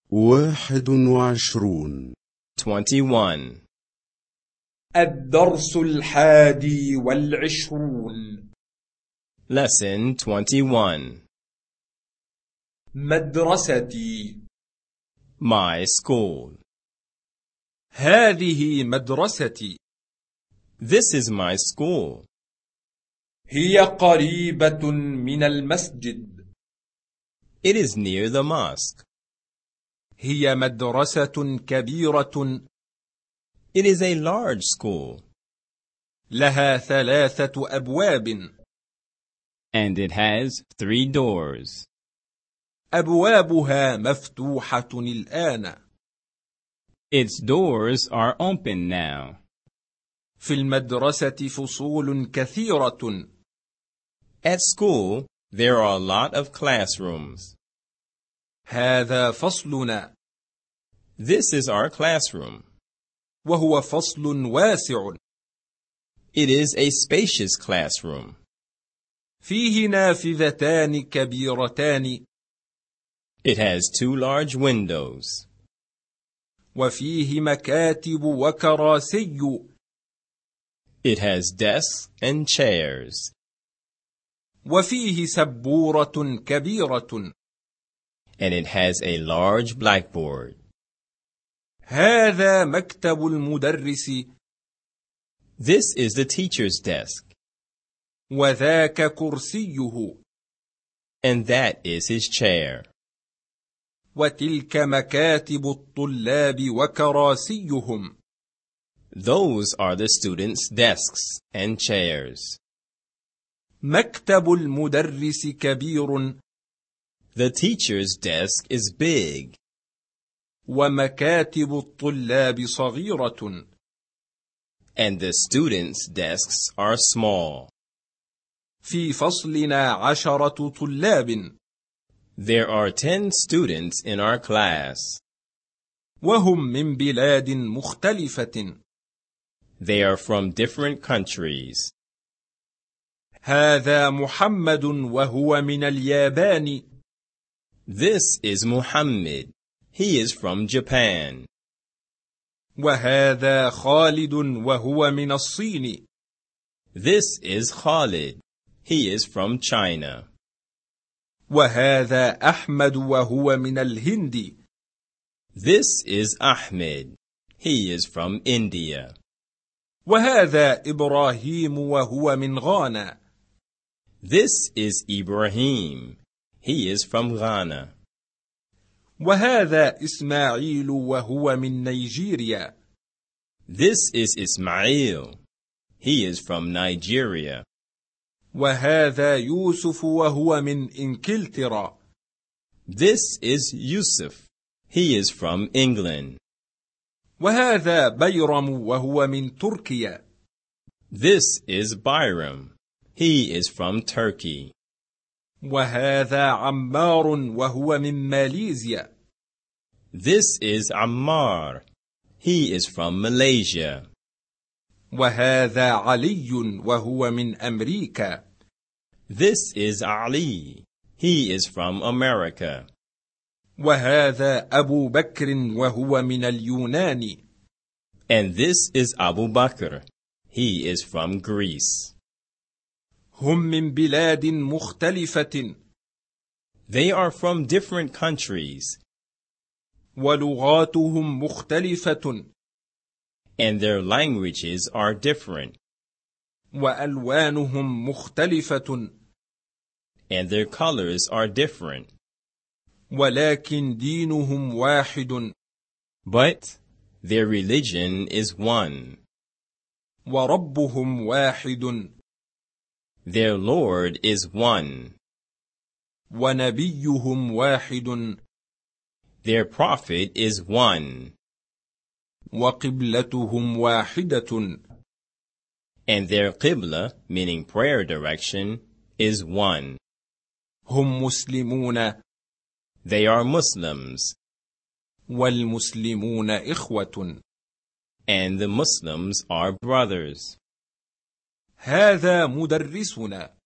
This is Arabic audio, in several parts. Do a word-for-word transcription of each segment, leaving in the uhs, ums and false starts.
واحد وعشرون. twenty-one. الدرس الحادي والعشرون. Lesson twenty-one. مدرستي. My school. هذه مدرستي. This is my school. هي قريبة من المسجد. It is near the mosque. هي مدرسة كبيرة. It is a large school. لها ثلاثة أبواب. And it has three doors. أبوابها مفتوحة الآن. Its doors are open now. في المدرسة فصول كثيرة. At school, there are a lot of classrooms. هذا فصلنا. This is our classroom. وهو فصل واسع. It is a spacious classroom. فيه نافذتان كبيرتان. It has two large windows. وفيه مكاتب وكراسي. It has desks and chairs. وفيه سبورة كبيرة. And it has a large blackboard. هذا مكتب المدرس. This is the teacher's desk. وذاك كرسيه. And that is his chair. وتلك مكاتب الطلاب وكراسيهم. Those are the students' desks and chairs. مكتب المدرس كبير. The teacher's desk is big. ومكاتب الطلاب صغيرة. And the students' desks are small. في فصلنا عشرة طلاب. There are ten students in our class. وهم من بلاد مختلفة. They are from different countries. هذا محمد وهو من اليابان. This is Muhammad. He is from Japan. وهذا خالد وهو من الصين. This is Khalid. He is from China. وهذا أحمد وهو من الهند. This is Ahmed. He is from India. وهذا إبراهيم وهو من غانا. This is Ibrahim. He is from Ghana. وهذا إسماعيل وهو من نيجيريا. This is Ismail. He is from Nigeria. وهذا يوسف وهو من إنكلترا. This is Yusuf. He is from England. وهذا بيرم وهو من تركيا. This is Byram. He is from Turkey. وهذا عمار وهو من ماليزيا. This is Ammar. He is from Malaysia. وهذا علي وهو من أمريكا. This is Ali. He is from America. وهذا أبو بكر وهو من اليونان. And this is Abu Bakr. He is from Greece. هم من بلاد مختلفة. They are from different countries. ولغاتهم مختلفة. And their languages are different. وألوانهم مختلفة. And their colors are different. ولكن دينهم واحد. But their religion is one. وربهم واحد. Their Lord is one. ونبيهم واحد. Their prophet is one. وقبلتهم واحدة. And their qibla, meaning prayer direction, is one. هم مسلمون. They are Muslims. والمسلمون إخوة. And the Muslims are brothers. هذا مدرسنا.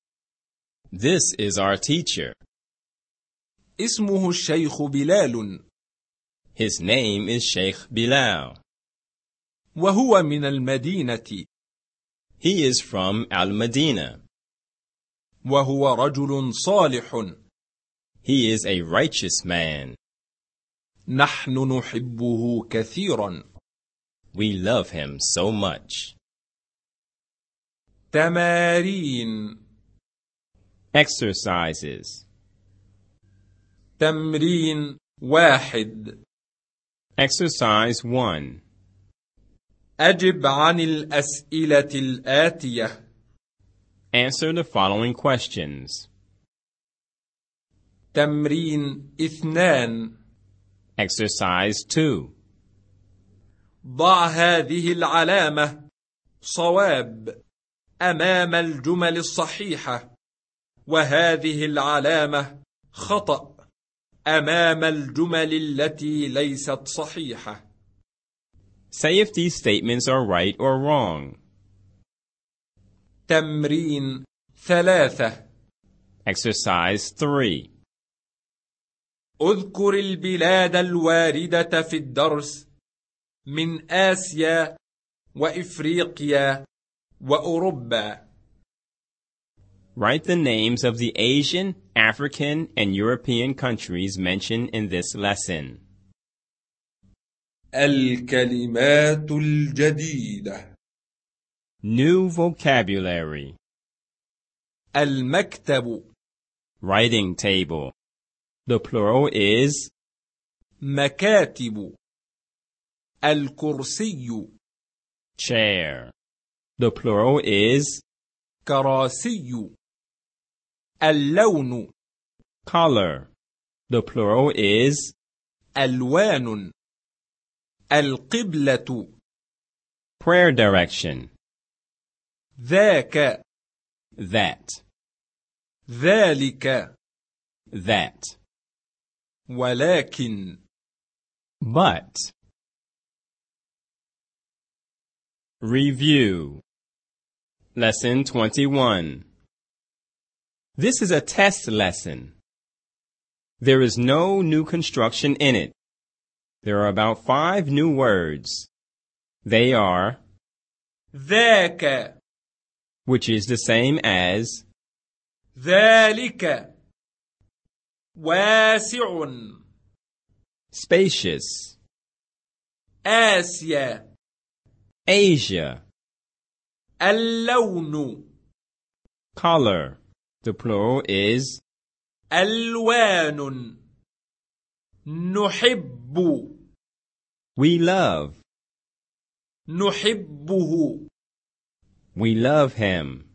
This is our teacher. اسمه الشيخ بلال. His name is Sheikh Bilal. وهو من المدينة. He is from Al-Madinah. وهو رجل صالح. He is a righteous man. نحن نحبه كثيرا. We love him so much. تمارين. Exercises. تمرين واحد. Exercise one. أجب عن الأسئلة الآتية. Answer the following questions. تمرين اثنان. Exercise two. ضع هذه العلامة صواب أمام الجمل الصحيحة، وهذه العلامة خطأ أمام الجمل التي ليست صحيحة. Say if these statements are right or wrong. تمرين ثلاثة. Exercise three. اذكر البلاد الواردة في الدرس من آسيا وإفريقيا وأوروبا. Write the names of the Asian, African, and European countries mentioned in this lesson. الكلمات الجديدة. New vocabulary. المكتب. Writing table. The plural is مكاتب. الكرسي. chair. The plural is كراسي. اللون. color. The plural is ألوان. القبلة. prayer direction. ذاك. That. ذلك. That. ولكن. But. Review. Lesson twenty-one. This is a test lesson. There is no new construction in it. There are about five new words. They are ذاك, which is the same as ذلك. واسع. spacious. آسيا. Asia. اللون. Color. The plural is ألوان. نحب. we love. نحبه. We love him.